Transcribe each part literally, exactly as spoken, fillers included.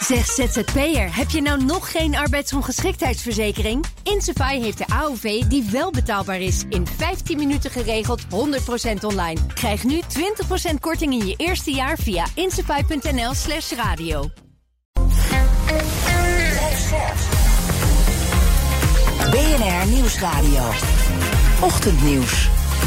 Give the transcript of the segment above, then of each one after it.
Zeg Z Z P'er, heb je nou nog geen arbeidsongeschiktheidsverzekering? Insafai heeft de A O V die wel betaalbaar is. In vijftien minuten geregeld, honderd procent online. Krijg nu twintig procent korting in je eerste jaar via insafai.nl slash radio. B N R Nieuwsradio. Ochtendnieuws.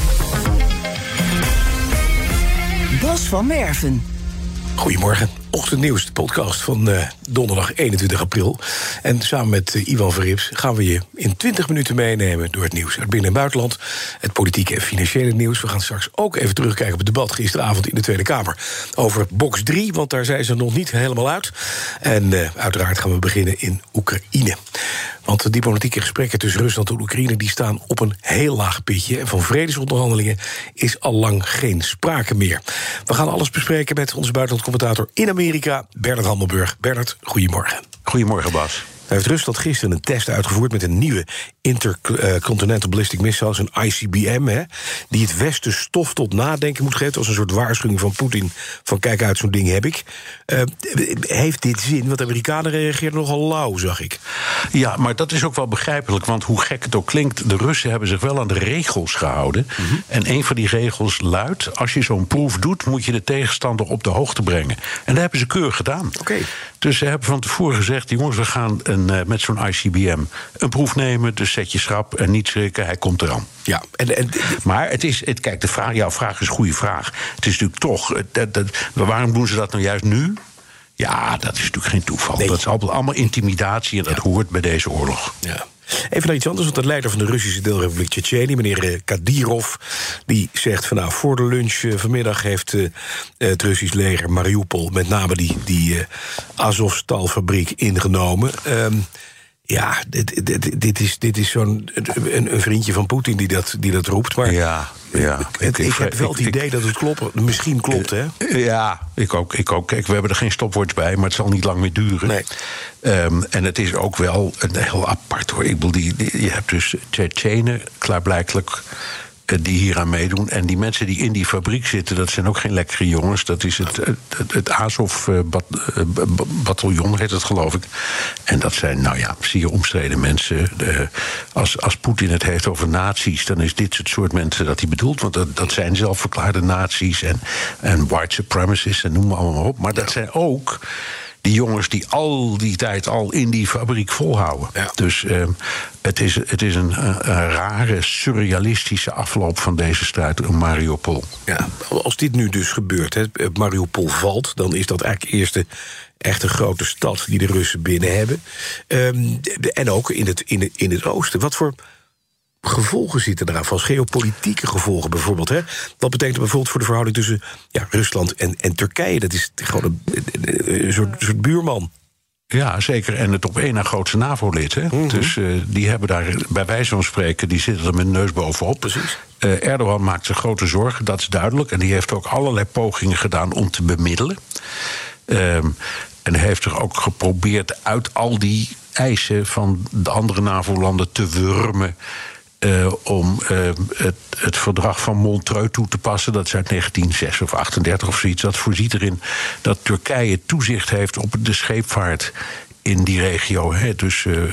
Bas van Werven. Goedemorgen. Ochtendnieuws, de podcast van uh, donderdag eenentwintig april. En samen met uh, Ivan Verrips gaan we je in twintig minuten meenemen door het nieuws uit binnen- en buitenland. Het politieke en financiële nieuws. We gaan straks ook even terugkijken op het debat gisteravond in de Tweede Kamer over box drie, want daar zijn ze nog niet helemaal uit. En uh, uiteraard gaan we beginnen in Oekraïne. Want de diplomatieke gesprekken tussen Rusland en Oekraïne die staan op een heel laag pitje. En van vredesonderhandelingen is al lang geen sprake meer. We gaan alles bespreken met onze buitenlandcommentator in Amerika, Bernard Hammelburg. Bernard, goedemorgen. Goedemorgen, Bas. Heeft Rusland gisteren een test uitgevoerd met een nieuwe Intercontinental Ballistic Missile, een I C B M, hè, die het Westen stof tot nadenken moet geven, als een soort waarschuwing van Poetin van kijk uit, zo'n ding heb ik. Uh, heeft dit zin? Want de Amerikanen reageerden nogal lauw, zag ik. Ja, maar dat is ook wel begrijpelijk, want hoe gek het ook klinkt, de Russen hebben zich wel aan de regels gehouden. Mm-hmm. En een van die regels luidt, als je zo'n proef doet, moet je de tegenstander op de hoogte brengen. En dat hebben ze keurig gedaan. Okay. Dus ze hebben van tevoren gezegd, jongens, we gaan een, uh, met zo'n I C B M een proef nemen, dus zet je schrap en niet schrikken, hij komt eraan. Ja, en, en, maar het is, het, kijk, de vraag, jouw vraag is een goede vraag. Het is natuurlijk toch, dat, dat, waarom doen ze dat nou juist nu? Ja, dat is natuurlijk geen toeval. Nee. Dat is allemaal intimidatie en dat ja. hoort bij deze oorlog. Ja. Even naar iets anders, want de leider van de Russische deelrepubliek Tsjetsjenië, meneer Kadyrov, die zegt van nou, voor de lunch uh, vanmiddag heeft uh, het Russisch leger Mariupol, met name die, die uh, Azovstal-fabriek, ingenomen. Um, Ja, dit, dit, dit is, dit is zo'n een, een vriendje van Poetin die dat, die dat roept. Maar ja, ja. Het, ik, ik heb wel het ik, idee ik, dat het klopt, misschien klopt, hè? Ja, ik ook. Ik ook. Kijk, we hebben er geen stopwoords bij, maar het zal niet lang meer duren. Nee. Um, en het is ook wel een heel apart, hoor. Ik bedoel, die, die, je hebt dus Tsjetsjenen, klaarblijkelijk, die hier aan meedoen. En die mensen die in die fabriek zitten, dat zijn ook geen lekkere jongens. Dat is het, het, het Azov-bataljon, heet het, geloof ik. En dat zijn, nou ja, zeer omstreden mensen. De, als als Poetin het heeft over nazi's, dan is dit het soort mensen dat hij bedoelt. Want dat, dat zijn zelfverklaarde nazi's en, en white supremacists en noem maar allemaal op. Maar dat zijn ook die jongens die al die tijd al in die fabriek volhouden. Ja. Dus uh, het is, het is een, een rare, surrealistische afloop van deze strijd om Mariupol. Ja, als dit nu dus gebeurt, hè, Mariupol valt, dan is dat eigenlijk eerst de echt een grote stad die de Russen binnen hebben. Um, en ook in het, in, het, in het oosten. Wat voor gevolgen zitten eraan, van geopolitieke gevolgen bijvoorbeeld? Hè? Wat betekent dat bijvoorbeeld voor de verhouding tussen ja, Rusland en, en Turkije? Dat is gewoon een, een, een, soort, een soort buurman. Ja, zeker. En het op één na grootste NAVO-lid. Hè? Mm-hmm. Dus uh, die hebben daar, bij wijze van spreken, die zitten er met de neus bovenop. Precies. Uh, Erdogan maakt zich grote zorgen, dat is duidelijk. En die heeft ook allerlei pogingen gedaan om te bemiddelen. Um, en hij heeft er ook geprobeerd uit al die eisen van de andere NAVO-landen te wurmen, Uh, om uh, het, het verdrag van Montreux toe te passen. Dat is uit negentien zes of achtendertig of zoiets. Dat voorziet erin dat Turkije toezicht heeft op de scheepvaart in die regio. Hè, dus uh,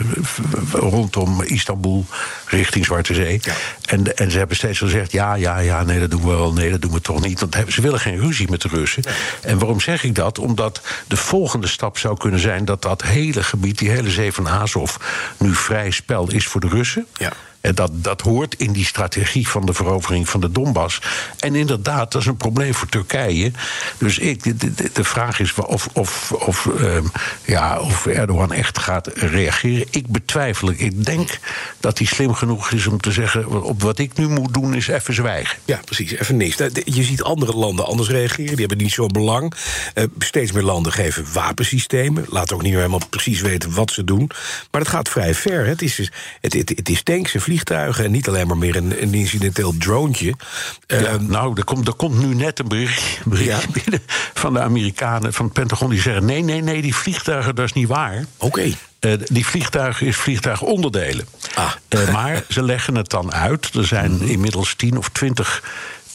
rondom Istanbul richting Zwarte Zee. Ja. En, en ze hebben steeds gezegd, ja, ja, ja, nee, dat doen we wel, nee, dat doen we toch niet. Want ze willen geen ruzie met de Russen. Ja. En waarom zeg ik dat? Omdat de volgende stap zou kunnen zijn dat dat hele gebied, die hele zee van Azov, nu vrij spel is voor de Russen. Ja. En dat, dat hoort in die strategie van de verovering van de Donbass. En inderdaad, dat is een probleem voor Turkije. Dus ik, de, de, de vraag is of, of, of, um, ja, of Erdogan echt gaat reageren. Ik betwijfel het. Ik denk dat hij slim genoeg is om te zeggen, op wat ik nu moet doen is even zwijgen. Ja, precies, even niks. Je ziet andere landen anders reageren. Die hebben niet zo'n belang. Uh, steeds meer landen geven wapensystemen. Laten ook niet meer helemaal precies weten wat ze doen. Maar het gaat vrij ver. Het is, het, het, het is tanks en vliegtuigen en niet alleen maar meer een, een incidenteel droontje. Ja, uh, nou, er komt, er komt nu net een bericht, bericht ja. binnen van de Amerikanen, van het Pentagon, die zeggen, nee, nee, nee, die vliegtuigen, dat is niet waar. Oké. Okay. Uh, die vliegtuigen is vliegtuigonderdelen. Ah. Uh, maar ze leggen het dan uit. Er zijn mm-hmm. inmiddels tien of twintig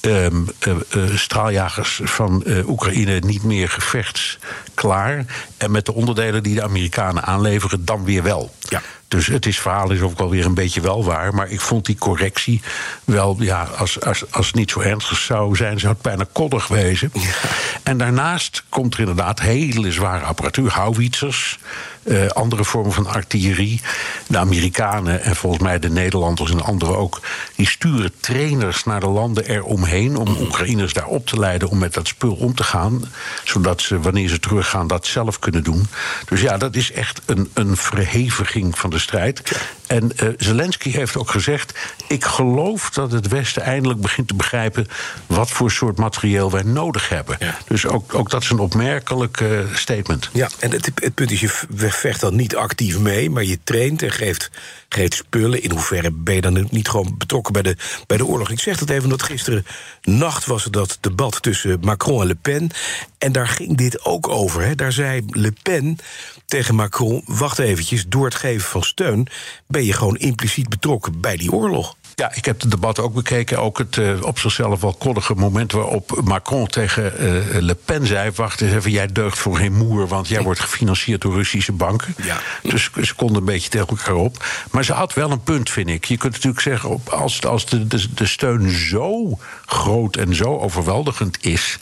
Um, uh, uh, straaljagers van uh, Oekraïne niet meer gevechtsklaar. En met de onderdelen die de Amerikanen aanleveren, dan weer wel. Ja. Dus het is, verhaal is ook wel weer een beetje wel waar. Maar ik vond die correctie wel, ja, als, als, als het niet zo ernstig zou zijn, zou het bijna koddig wezen. Ja. En daarnaast komt er inderdaad hele zware apparatuur, houwitsers, uh, andere vormen van artillerie. De Amerikanen en volgens mij de Nederlanders en anderen ook, die sturen trainers naar de landen eromheen om Oekraïners daar op te leiden om met dat spul om te gaan, zodat ze, wanneer ze teruggaan, dat zelf kunnen doen. Dus ja, dat is echt een, een verheviging van de strijd. Ja. En uh, Zelensky heeft ook gezegd, ik geloof dat het Westen eindelijk begint te begrijpen wat voor soort materieel wij nodig hebben. Ja. Dus ook, ook dat is een opmerkelijk uh, statement. Ja, en het, het punt is, je vecht dan niet actief mee, maar je traint en geeft, geeft spullen. In hoeverre ben je dan niet gewoon betrokken bij de, bij de oorlog? Ik zeg dat even, omdat gisteren nacht was het dat debat tussen Macron en Le Pen. En daar ging dit ook over. Hè. Daar zei Le Pen tegen Macron, wacht eventjes, door het geven van steun ben je gewoon impliciet betrokken bij die oorlog. Ja, ik heb het debat ook bekeken. Ook het uh, op zichzelf wel koddige moment waarop Macron tegen uh, Le Pen zei, wacht eens even, jij deugt voor geen moer, want jij wordt gefinancierd door Russische banken. Ja. Dus ze konden een beetje tegen elkaar op. Maar ze had wel een punt, vind ik. Je kunt natuurlijk zeggen, als, als de, de, de steun zo groot en zo overweldigend is,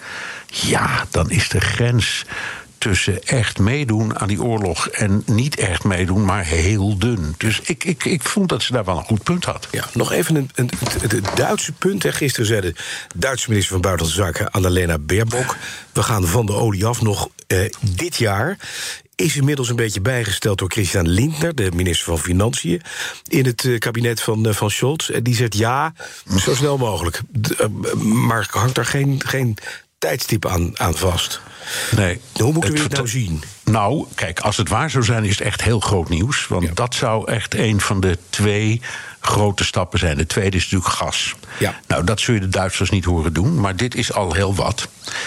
ja, dan is de grens tussen echt meedoen aan die oorlog en niet echt meedoen, maar heel dun. Dus ik, ik, ik vond dat ze daar wel een goed punt had. Ja, nog even een, een, het, het Duitse punt. Hè. Gisteren zei de Duitse minister van Buitenlandse Zaken, Annalena Baerbock, we gaan van de olie af nog uh, dit jaar. Is inmiddels een beetje bijgesteld door Christian Lindner, de minister van Financiën, in het uh, kabinet van, uh, van Scholz. En die zegt ja, zo snel mogelijk. D- uh, maar hangt daar geen, geen tijdstip aan, aan vast. Nee. Hoe moeten we het nou zien? Nou, kijk, als het waar zou zijn, is het echt heel groot nieuws. Want ja. dat zou echt een van de twee grote stappen zijn. De tweede is natuurlijk gas. Ja. Nou, dat zul je de Duitsers niet horen doen, maar dit is al heel wat.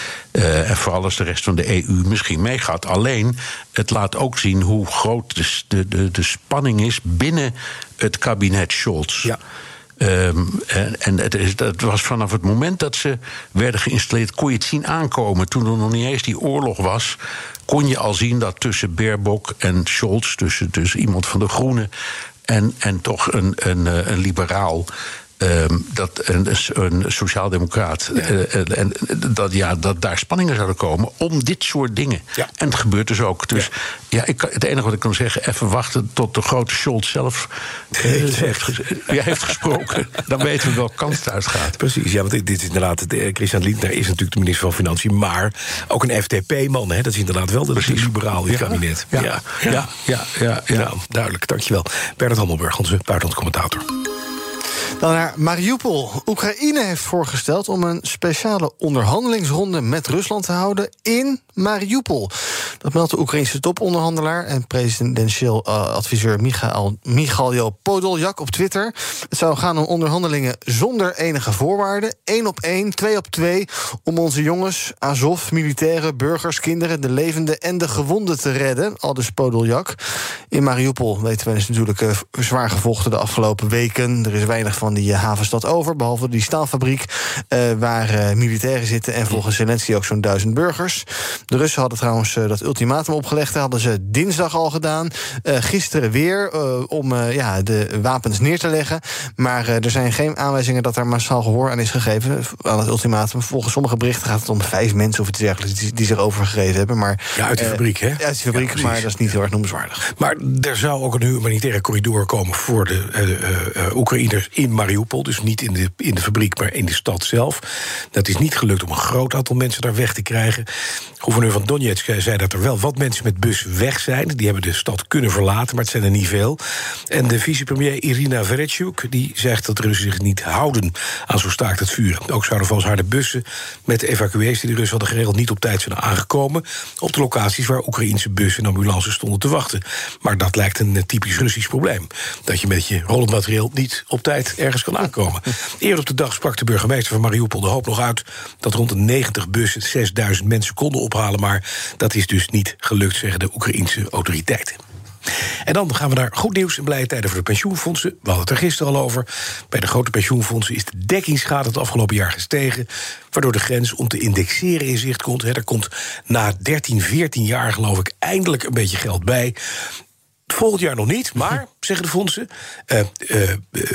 Uh, en vooral als de rest van de E U misschien meegaat. Alleen, het laat ook zien hoe groot de, de, de, de spanning is binnen het kabinet Scholz. Ja. Um, en en het, is, het was vanaf het moment dat ze werden geïnstalleerd, kon je het zien aankomen. Toen er nog niet eens die oorlog was, kon je al zien dat tussen Baerbock en Scholz, tussen, tussen iemand van de Groenen en, en toch een, een, een liberaal, Um, dat een, een sociaaldemocraat, ja. uh, en dat, ja, dat daar spanningen zouden komen om dit soort dingen. Ja. En het gebeurt dus ook. Dus ja. Ja, ik, het enige wat ik kan zeggen, even wachten tot de grote Scholz zelf uh, heeft, ja, heeft gesproken. Dan weten we welke kant het uitgaat. Precies, ja, want dit, dit is inderdaad, Christian Lindner is natuurlijk de minister van Financiën, maar ook een F D P-man, hè, dat is inderdaad wel de, de liberaal in het ja. kabinet. Ja, ja, ja, ja, ja, ja, ja. Nou, duidelijk, dankjewel. Bernard Hammelburg, onze buitenlandcommentator. Dan naar Mariupol. Oekraïne heeft voorgesteld om een speciale onderhandelingsronde met Rusland te houden in Mariupol. Dat meldt de Oekraïnse toponderhandelaar en presidentieel uh, adviseur Michail, Michail Podoljak op Twitter. Het zou gaan om onderhandelingen zonder enige voorwaarden. Één op één, twee op twee, om onze jongens, Azov, militairen, burgers, kinderen, de levenden en de gewonden te redden, aldus Podoljak. In Mariupol weten we is natuurlijk uh, zwaar gevochten de afgelopen weken. Er is weinig van die uh, havenstad over, behalve die staalfabriek uh, waar uh, militairen zitten en volgens Zelensky ook zo'n duizend burgers. De Russen hadden trouwens uh, dat ultimatum opgelegd. Dat hadden ze dinsdag al gedaan. Uh, gisteren weer uh, om uh, ja, de wapens neer te leggen. Maar uh, er zijn geen aanwijzingen dat daar massaal gehoor aan is gegeven aan het ultimatum. Volgens sommige berichten gaat het om vijf mensen of iets dergelijks die, die zich overgegeven hebben. Maar, ja, uit die fabriek, hè? Uh, uit die fabriek, ja, maar dat is niet heel erg noemenswaardig. Maar er zou ook een humanitaire corridor komen voor de uh, uh, Oekraïners in Mariupol. Dus niet in de, in de fabriek, maar in de stad zelf. Dat is niet gelukt om een groot aantal mensen daar weg te krijgen. Gouverneur van Donetsk zei dat er wel wat mensen met bus weg zijn. Die hebben de stad kunnen verlaten, maar het zijn er niet veel. En de vicepremier Irina Vereshchuk die zegt dat de Russen zich niet houden aan zo'n staakt het vuren. Ook zouden volgens haar de bussen met de evacuees die de Russen hadden geregeld niet op tijd zijn aangekomen op de locaties waar Oekraïnse bussen en ambulances stonden te wachten. Maar dat lijkt een typisch Russisch probleem. Dat je met je rollend materieel niet op tijd ergens kan aankomen. Eerder op de dag sprak de burgemeester van Mariupol de hoop nog uit dat rond de negentig bussen zesduizend mensen konden ophalen, maar dat is dus niet gelukt, zeggen de Oekraïense autoriteiten. En dan gaan we naar goed nieuws en blije tijden voor de pensioenfondsen. We hadden het er gisteren al over. Bij de grote pensioenfondsen is de dekkingsgraad het afgelopen jaar gestegen, waardoor de grens om te indexeren in zicht komt. He, er komt na dertien, veertien jaar geloof ik eindelijk een beetje geld bij. Volgend jaar nog niet, maar, zeggen de fondsen, uh, uh,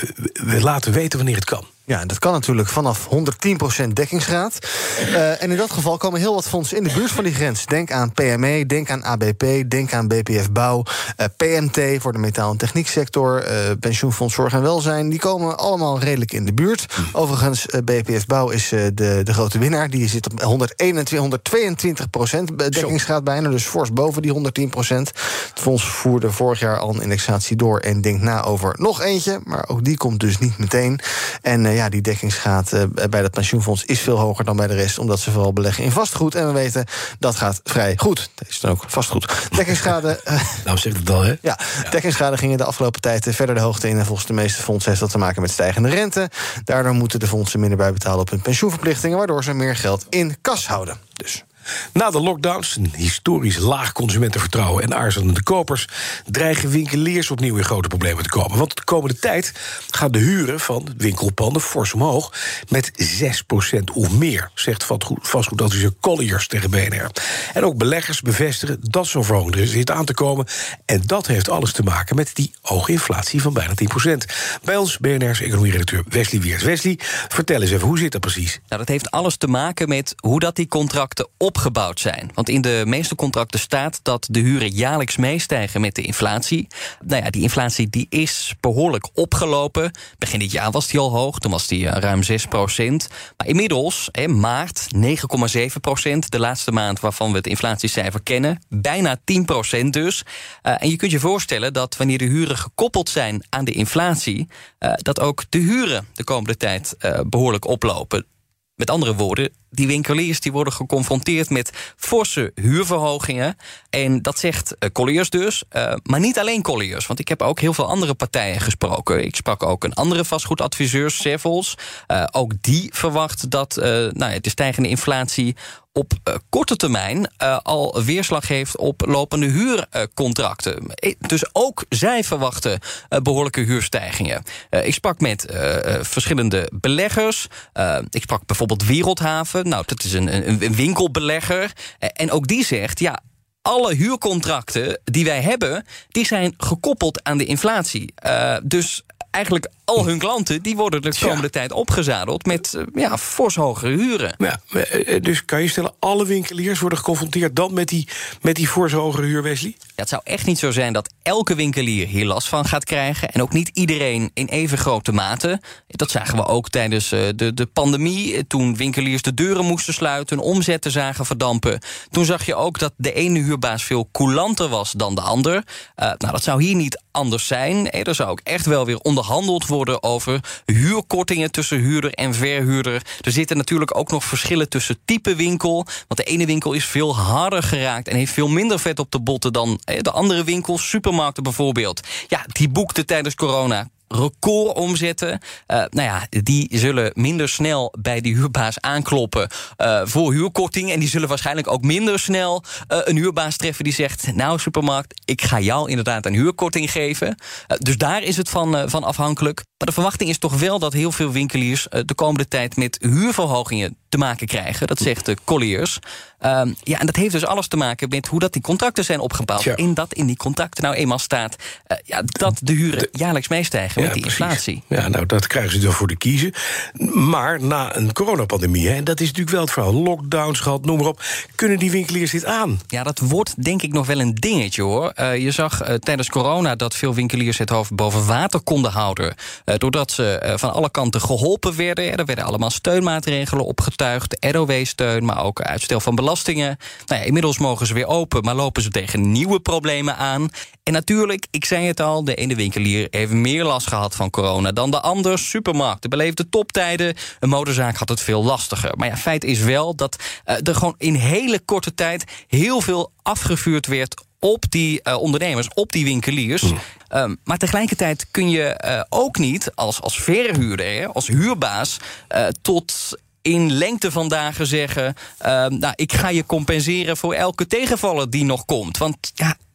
we laten weten wanneer het kan. Ja, dat kan natuurlijk vanaf honderdtien procent dekkingsgraad. Uh, en in dat geval komen heel wat fondsen in de buurt van die grens. Denk aan P M E, denk aan A B P, denk aan B P F Bouw, uh, P M T voor de metaal- en technieksector, uh, Pensioenfonds Zorg en Welzijn. Die komen allemaal redelijk in de buurt. Overigens, uh, B P F Bouw is uh, de, de grote winnaar. Die zit op honderdeenentwintig, honderdtweeëntwintig procent dekkingsgraad bijna, dus fors boven die honderdtien procent. Het fonds voerde vorig jaar al een indexatie door en denkt na over nog eentje, maar ook die komt dus niet meteen. En uh, ja, die dekkingsgraad uh, bij dat pensioenfonds is veel hoger dan bij de rest, omdat ze vooral beleggen in vastgoed. En we weten, dat gaat vrij goed. Dat is dan ook vastgoed. Dekkingsschade. Uh, nou, zegt het al, hè? Ja, ja. Dekkingsschade gingen de afgelopen tijd verder de hoogte in. En volgens de meeste fondsen heeft dat te maken met stijgende rente. Daardoor moeten de fondsen minder bijbetalen op hun pensioenverplichtingen, waardoor ze meer geld in kas houden. Dus. Na de lockdowns, een historisch laag consumentenvertrouwen en aarzelende kopers, dreigen winkeliers opnieuw in grote problemen te komen. Want de komende tijd gaan de huren van winkelpanden fors omhoog met zes procent of meer, zegt vastgoedadviseur Colliers tegen B N R. En ook beleggers bevestigen dat zo'n verhoging er zit aan te komen. En dat heeft alles te maken met die hoge inflatie van bijna tien procent. Bij ons B N R's economie-redacteur Wesley Weert. Wesley, vertel eens even, hoe zit dat precies? Nou, dat heeft alles te maken met hoe dat die contracten opgebouwd zijn. Want in de meeste contracten staat dat de huren jaarlijks meestijgen met de inflatie. Nou ja, die inflatie die is behoorlijk opgelopen. Begin dit jaar was die al hoog, toen was die ruim zes procent. Maar inmiddels, in maart, negen komma zeven procent, de laatste maand waarvan we het inflatiecijfer kennen. Bijna tien procent dus. Uh, en je kunt je voorstellen dat wanneer de huren gekoppeld zijn aan de inflatie, uh, dat ook de huren de komende tijd uh, behoorlijk oplopen. Met andere woorden, die winkeliers die worden geconfronteerd met forse huurverhogingen. En dat zegt uh, Colliers dus, uh, maar niet alleen Colliers. Want ik heb ook heel veel andere partijen gesproken. Ik sprak ook een andere vastgoedadviseur, Savills. Uh, ook die verwacht dat uh, nou ja, de stijgende inflatie op uh, korte termijn uh, al weerslag heeft op lopende huurcontracten. Uh, dus ook zij verwachten uh, behoorlijke huurstijgingen. Uh, ik sprak met uh, uh, verschillende beleggers. Uh, ik sprak bijvoorbeeld Wereldhaven. Nou, dat is een, een, een winkelbelegger. Uh, en ook die zegt, ja, alle huurcontracten die wij hebben, die zijn gekoppeld aan de inflatie. Uh, dus eigenlijk al hun klanten die worden de komende ja. tijd opgezadeld met uh, ja, fors hogere huren. Ja, dus kan je stellen, alle winkeliers worden geconfronteerd dan met die, met die fors hogere huur, Wesley? Ja, het zou echt niet zo zijn dat elke winkelier hier last van gaat krijgen. En ook niet iedereen in even grote mate. Dat zagen we ook tijdens uh, de, de pandemie. Toen winkeliers de deuren moesten sluiten, hun omzetten zagen verdampen. Toen zag je ook dat de ene huurbaas veel coulanter was dan de ander. Uh, nou, dat zou hier niet anders zijn. Hey, er zou ook echt wel weer onderhandeld worden over huurkortingen tussen huurder en verhuurder. Er zitten natuurlijk ook nog verschillen tussen type winkel. Want de ene winkel is veel harder geraakt en heeft veel minder vet op de botten dan de andere winkels. Supermarkten bijvoorbeeld. Ja, die boekten tijdens corona record omzetten. Uh, nou ja, die zullen minder snel bij die huurbaas aankloppen uh, voor huurkorting. En die zullen waarschijnlijk ook minder snel uh, een huurbaas treffen die zegt, nou supermarkt, ik ga jou inderdaad een huurkorting geven. Uh, dus daar is het van, uh, van afhankelijk. Maar de verwachting is toch wel dat heel veel winkeliers uh, de komende tijd met huurverhogingen te maken krijgen. Dat zegt de Colliers. Uh, ja, en dat heeft dus alles te maken met hoe dat die contracten zijn opgebouwd. Ja. En dat in die contracten nou eenmaal staat uh, ja, dat de huren jaarlijks meestijgen. Ja, die inflatie. Ja, nou, dat krijgen ze dan voor de kiezen. Maar na een coronapandemie, hè, dat is natuurlijk wel het verhaal. Lockdowns gehad, noem maar op. Kunnen die winkeliers dit aan? Ja, dat wordt denk ik nog wel een dingetje, hoor. Uh, je zag uh, tijdens corona dat veel winkeliers het hoofd boven water konden houden. Uh, doordat ze uh, van alle kanten geholpen werden. Ja, er werden allemaal steunmaatregelen opgetuigd. R O W-steun, maar ook uitstel van belastingen. Nou ja, inmiddels mogen ze weer open, maar lopen ze tegen nieuwe problemen aan. En natuurlijk, ik zei het al, de ene winkelier heeft meer last gehad van corona dan de ander. Supermarkten beleefde toptijden. Een modezaak had het veel lastiger. Maar ja, feit is wel dat uh, er gewoon in hele korte tijd heel veel afgevuurd werd op die uh, ondernemers, op die winkeliers. Mm. Um, maar tegelijkertijd kun je uh, ook niet als, als verhuurder, als huurbaas, uh, tot in lengte van dagen zeggen, uh, nou, ik ga je compenseren voor elke tegenvaller die nog komt. Want ja,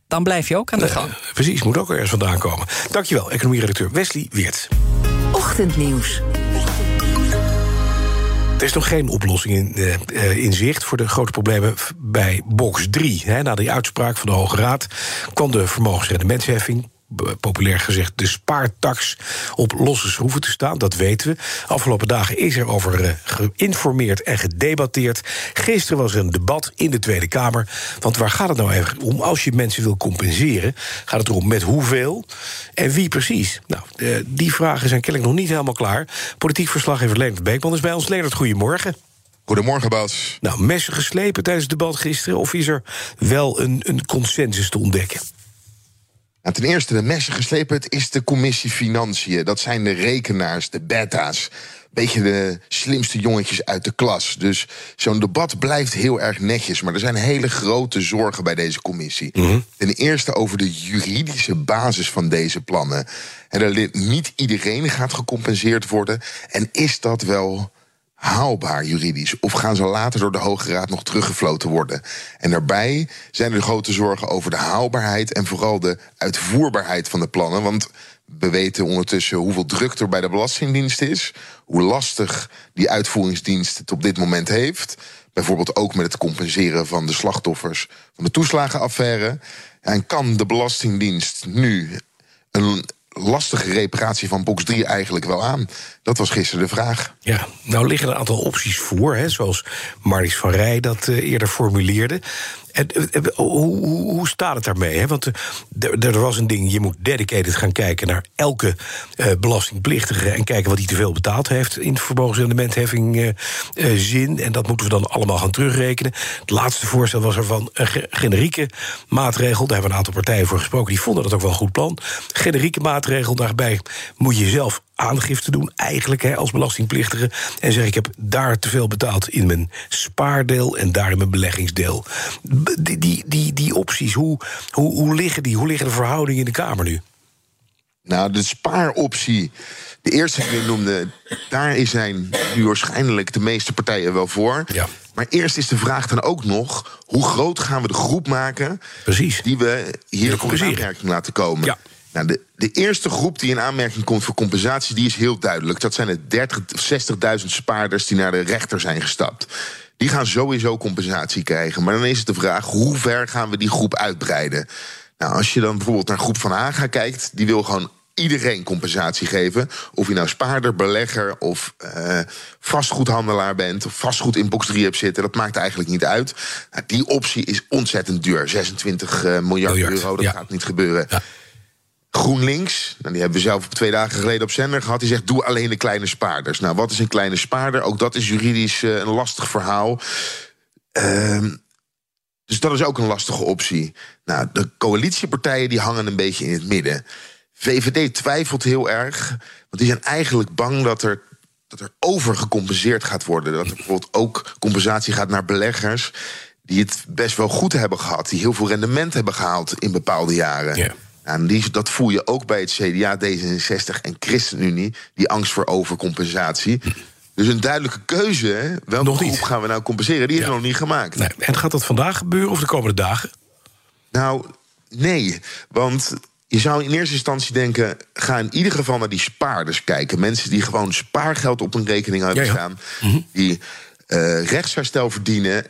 dan blijf je ook aan de gang. Uh, precies, moet ook ergens vandaan komen. Dankjewel, economie-redacteur Wesley Weerts. Ochtendnieuws. Er is nog geen oplossing in, uh, in zicht voor de grote problemen bij box drie. He, na die uitspraak van de Hoge Raad kwam de vermogensrendementsheffing, populair gezegd de spaartax, op losse schroeven te staan. Dat weten we. Afgelopen dagen is er over uh, geïnformeerd en gedebatteerd. Gisteren was er een debat in de Tweede Kamer. Want waar gaat het nou eigenlijk om? Als je mensen wil compenseren, gaat het erom met hoeveel en wie precies? Nou, uh, die vragen zijn kennelijk nog niet helemaal klaar. Politiek verslaggever Leonard Beekman is bij ons. Leonard, goedemorgen. Goedemorgen, Bas. Nou, messen geslepen tijdens het debat gisteren, of is er wel een, een consensus te ontdekken? Nou, ten eerste, de messen geslepen, het is de commissie Financiën. Dat zijn de rekenaars, de beta's. Beetje de slimste jongetjes uit de klas. Dus zo'n debat blijft heel erg netjes. Maar er zijn hele grote zorgen bij deze commissie. Mm-hmm. Ten eerste over de juridische basis van deze plannen. En er, niet iedereen gaat gecompenseerd worden. En is dat wel haalbaar juridisch? Of gaan ze later door de Hoge Raad nog teruggefloten worden? En daarbij zijn er grote zorgen over de haalbaarheid en vooral de uitvoerbaarheid van de plannen. Want we weten ondertussen hoeveel druk er bij de Belastingdienst is, hoe lastig die uitvoeringsdienst het op dit moment heeft. Bijvoorbeeld ook met het compenseren van de slachtoffers van de toeslagenaffaire. En kan de Belastingdienst nu een lastige reparatie van box drie eigenlijk wel aan? Dat was gisteren de vraag. Ja, nou liggen er een aantal opties voor, hè, zoals Marnix van Rij dat uh, eerder formuleerde. En, uh, hoe, hoe, hoe staat het daarmee? Hè? Want uh, er was een ding, je moet dedicated gaan kijken naar elke uh, belastingplichtige en kijken wat hij te veel betaald heeft in vermogensrendementheffing uh, uh, zin. En dat moeten we dan allemaal gaan terugrekenen. Het laatste voorstel was er van een ge- generieke maatregel. Daar hebben we een aantal partijen voor gesproken, die vonden dat ook wel een goed plan. Generieke maatregel, daarbij moet je zelf aangifte doen, eigenlijk hè, als belastingplichtige, en zeg ik heb daar te veel betaald in mijn spaardeel en daar in mijn beleggingsdeel. Die, die, die, die opties, hoe, hoe, hoe liggen die? Hoe liggen de verhoudingen in de Kamer nu? Nou, de spaaroptie, de eerste die je noemde, daar zijn nu waarschijnlijk de meeste partijen wel voor. Ja. Maar eerst is de vraag dan ook nog, hoe groot gaan we de groep maken, Precies. die we hier voor in aanmerking laten komen? Ja. Nou, de, de eerste groep die in aanmerking komt voor compensatie, die is heel duidelijk. Dat zijn de dertig, zestigduizend spaarders die naar de rechter zijn gestapt. Die gaan sowieso compensatie krijgen. Maar dan is het de vraag, hoe ver gaan we die groep uitbreiden? Nou, als je dan bijvoorbeeld naar Groep van Haga kijkt, die wil gewoon iedereen compensatie geven. Of je nou spaarder, belegger of uh, vastgoedhandelaar bent, of vastgoed in box drie hebt zitten, dat maakt eigenlijk niet uit. Nou, die optie is ontzettend duur. zesentwintig uh, miljard, miljard euro, dat ja. gaat niet gebeuren. Ja. GroenLinks, nou, die hebben we zelf op twee dagen geleden op zender gehad, die zegt, doe alleen de kleine spaarders. Nou, wat is een kleine spaarder? Ook dat is juridisch uh, een lastig verhaal. Uh, dus dat is ook een lastige optie. Nou, de coalitiepartijen die hangen een beetje in het midden. V V D twijfelt heel erg, want die zijn eigenlijk bang dat er, dat er overgecompenseerd gaat worden. Dat er bijvoorbeeld ook compensatie gaat naar beleggers die het best wel goed hebben gehad, die heel veel rendement hebben gehaald in bepaalde jaren. Yeah. Nou, die, dat voel je ook bij het C D A, D zesenzestig en ChristenUnie, die angst voor overcompensatie. Dus een duidelijke keuze, welke nog groep niet. gaan we nou compenseren, die is ja. nog niet gemaakt. Nee. En gaat dat vandaag gebeuren of de komende dagen? Nou, nee, want je zou in eerste instantie denken, ga in ieder geval naar die spaarders kijken. Mensen die gewoon spaargeld op een rekening hebben ja, ja. staan, mm-hmm. die uh, rechtsherstel verdienen.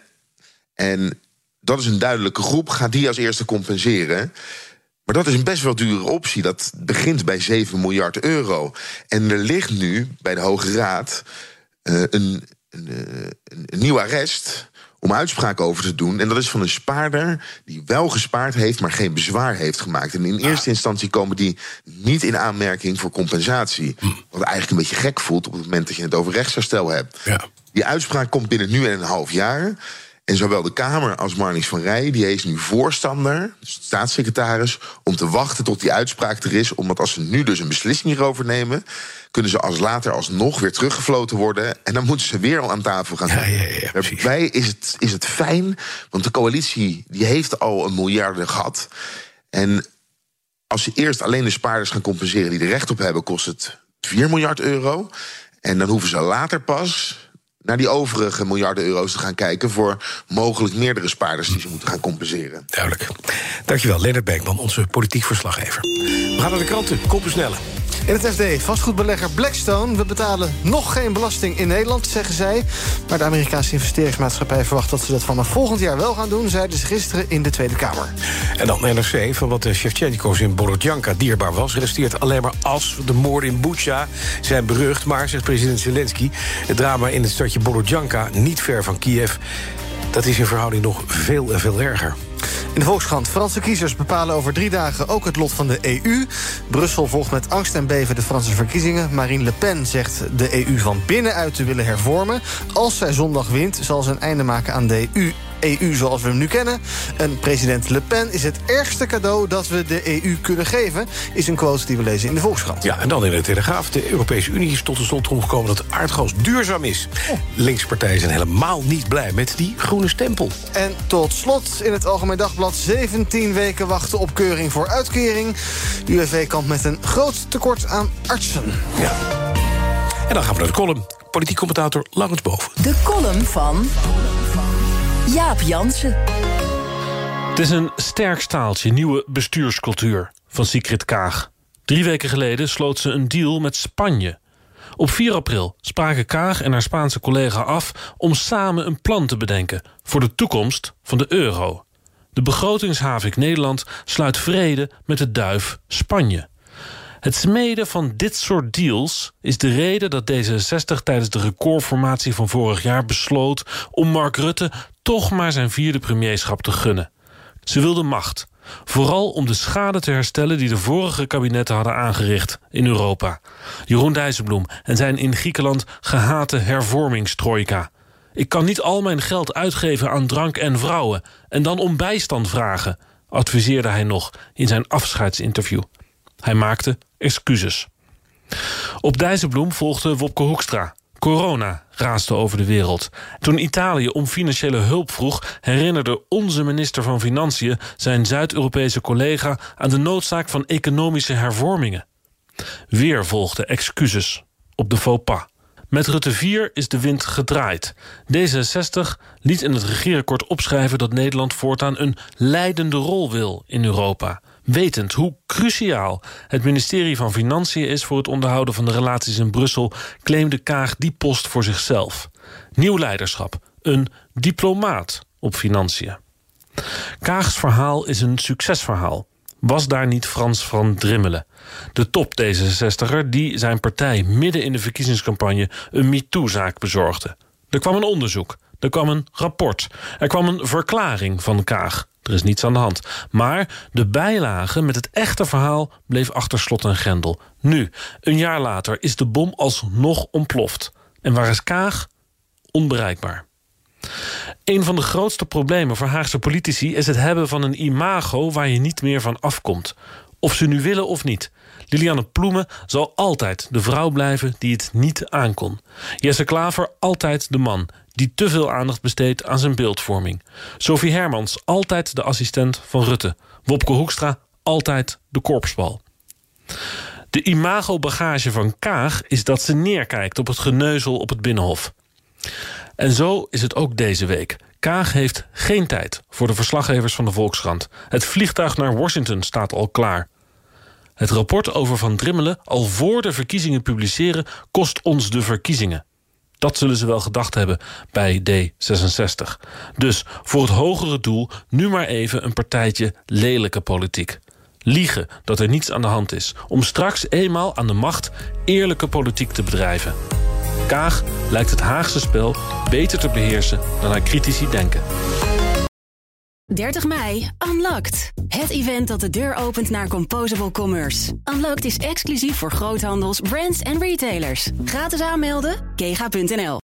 En dat is een duidelijke groep, ga die als eerste compenseren. Maar dat is een best wel dure optie. Dat begint bij zeven miljard euro. En er ligt nu bij de Hoge Raad uh, een, een, een, een nieuw arrest om uitspraak over te doen. En dat is van een spaarder die wel gespaard heeft, maar geen bezwaar heeft gemaakt. En in eerste instantie komen die niet in aanmerking voor compensatie. Wat eigenlijk een beetje gek voelt op het moment dat je het over rechtsherstel hebt. Ja. Die uitspraak komt binnen nu en een half jaar. En zowel de Kamer als Marnix van Rij, die is nu voorstander, dus staatssecretaris, om te wachten tot die uitspraak er is. Omdat als ze nu dus een beslissing hierover nemen, kunnen ze als later alsnog weer teruggefloten worden. En dan moeten ze weer al aan tafel gaan zitten. Ja, ja, ja, Daarbij is het, is het fijn, want de coalitie die heeft al een miljarden gehad. En als ze eerst alleen de spaarders gaan compenseren die er recht op hebben, kost het vier miljard euro. En dan hoeven ze later pas naar die overige miljarden euro's te gaan kijken voor mogelijk meerdere spaarders die ze moeten gaan compenseren. Duidelijk. Dankjewel, Leonard Beekman, onze politiek verslaggever. We gaan naar de kranten. Koppen snelle. In het F D, vastgoedbelegger Blackstone. We betalen nog geen belasting in Nederland, zeggen zij. Maar de Amerikaanse investeringsmaatschappij verwacht dat ze dat vanaf volgend jaar wel gaan doen, zeiden ze gisteren in de Tweede Kamer. En dan N R C, van wat de Shevchenkos in Borodjanka dierbaar was, resteert alleen maar as. De moorden in Bucha zijn berucht, maar, zegt president Zelensky, het drama in het stadje Borodjanka, niet ver van Kiev, dat is in verhouding nog veel en veel erger. In de Volkskrant, Franse kiezers bepalen over drie dagen ook het lot van de E U. Brussel volgt met angst en beven de Franse verkiezingen. Marine Le Pen zegt de E U van binnenuit te willen hervormen. Als zij zondag wint, zal ze een einde maken aan de E U. E U zoals we hem nu kennen. En president Le Pen is het ergste cadeau dat we de E U kunnen geven, is een quote die we lezen in de Volkskrant. Ja, en dan in de Telegraaf. De Europese Unie is tot de slotsom gekomen dat aardgas duurzaam is. Oh. Linkspartijen zijn helemaal niet blij met die groene stempel. En tot slot in het Algemeen Dagblad zeventien weken wachten op keuring voor uitkering. U W V kampt met een groot tekort aan artsen. Ja. En dan gaan we naar de column. Politiek commentator Laurens Boven. De column van Jaap Jansen. Het is een sterk staaltje nieuwe bestuurscultuur van Sigrid Kaag. Drie weken geleden sloot ze een deal met Spanje. Op vier april spraken Kaag en haar Spaanse collega af om samen een plan te bedenken voor de toekomst van de euro. De begrotingshavik Nederland sluit vrede met de duif Spanje. Het smeden van dit soort deals is de reden dat D zesenzestig tijdens de recordformatie van vorig jaar besloot om Mark Rutte toch maar zijn vierde premierschap te gunnen. Ze wilden macht, vooral om de schade te herstellen die de vorige kabinetten hadden aangericht in Europa. Jeroen Dijsselbloem en zijn in Griekenland gehate hervormingstrojka. Ik kan niet al mijn geld uitgeven aan drank en vrouwen en dan om bijstand vragen, adviseerde hij nog in zijn afscheidsinterview. Hij maakte excuses. Op Dijsselbloem volgde Wopke Hoekstra. Corona raasde over de wereld. Toen Italië om financiële hulp vroeg, herinnerde onze minister van Financiën zijn Zuid-Europese collega aan de noodzaak van economische hervormingen. Weer volgden excuses op de faux pas. Met Rutte vier is de wind gedraaid. D zesenzestig liet in het regeerakkoord opschrijven dat Nederland voortaan een leidende rol wil in Europa. Wetend hoe cruciaal het ministerie van Financiën is voor het onderhouden van de relaties in Brussel, claimde Kaag die post voor zichzelf. Nieuw leiderschap, een diplomaat op Financiën. Kaags verhaal is een succesverhaal. Was daar niet Frans van Drimmelen, de top D zesenzestigger die zijn partij midden in de verkiezingscampagne een MeToo-zaak bezorgde. Er kwam een onderzoek, er kwam een rapport, er kwam een verklaring van Kaag. Er is niets aan de hand. Maar de bijlage met het echte verhaal bleef achter slot en grendel. Nu, een jaar later, is de bom alsnog ontploft. En waar is Kaag? Onbereikbaar. Een van de grootste problemen voor Haagse politici is het hebben van een imago waar je niet meer van afkomt. Of ze nu willen of niet. Lilianne Ploemen zal altijd de vrouw blijven die het niet aankon. Jesse Klaver altijd de man die te veel aandacht besteedt aan zijn beeldvorming. Sophie Hermans altijd de assistent van Rutte. Wopke Hoekstra altijd de korpsbal. De imago-bagage van Kaag is dat ze neerkijkt op het geneuzel op het Binnenhof. En zo is het ook deze week. Kaag heeft geen tijd voor de verslaggevers van de Volkskrant. Het vliegtuig naar Washington staat al klaar. Het rapport over Van Drimmelen al voor de verkiezingen publiceren kost ons de verkiezingen. Dat zullen ze wel gedacht hebben bij D zesenzestig. Dus voor het hogere doel nu maar even een partijtje lelijke politiek. Liegen dat er niets aan de hand is. Om straks eenmaal aan de macht eerlijke politiek te bedrijven. Kaag lijkt het Haagse spel beter te beheersen dan haar critici denken. dertig mei, Unlocked. Het event dat de deur opent naar Composable Commerce. Unlocked is exclusief voor groothandels, brands en retailers. Gratis aanmelden, kega punt n l.